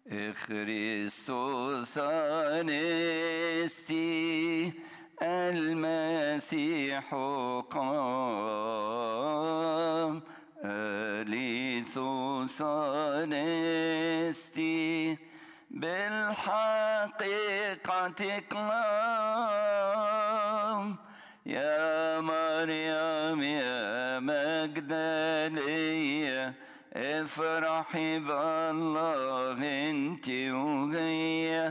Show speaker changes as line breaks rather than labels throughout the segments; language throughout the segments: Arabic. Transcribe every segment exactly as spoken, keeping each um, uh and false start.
Christus anesti المسيح قام أليثوس anesti بالحقيقة قام يا مريم يا مجدلية افرحي بالله انت وهي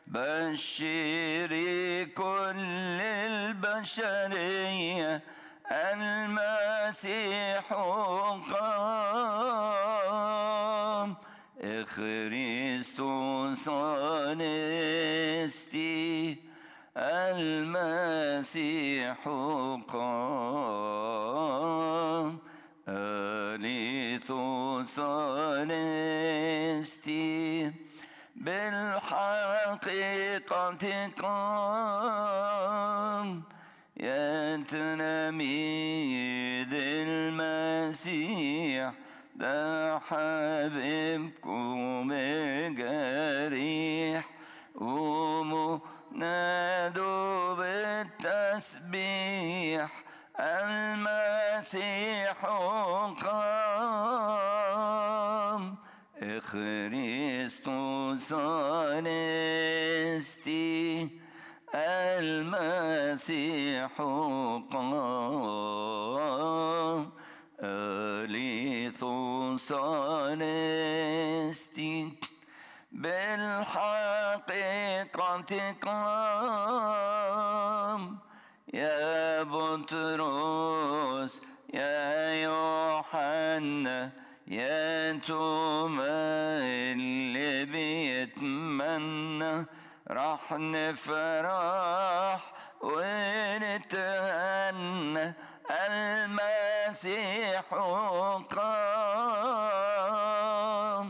بشري كل البشرية المسيح قام Christus anesti المسيح قام أليثوس anesti بالحقيقة قام يا تلاميذ المسيح ده حبيبكم جريح قوموا نادوا بالتسبيح المسيح قام Christus anesti المسيح قام أليثوس anesti بالحقيقة قام يا بطرس يا يوحنا يا توما اللي بيتمنى راح نفرح ونتهنى المسيح قام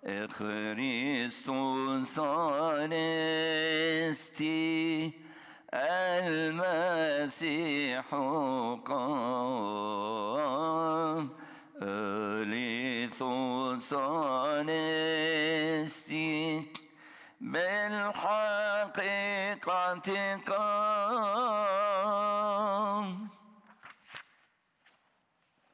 Christus anesti المسيح قام أليثوس anesti بالحقيقة قام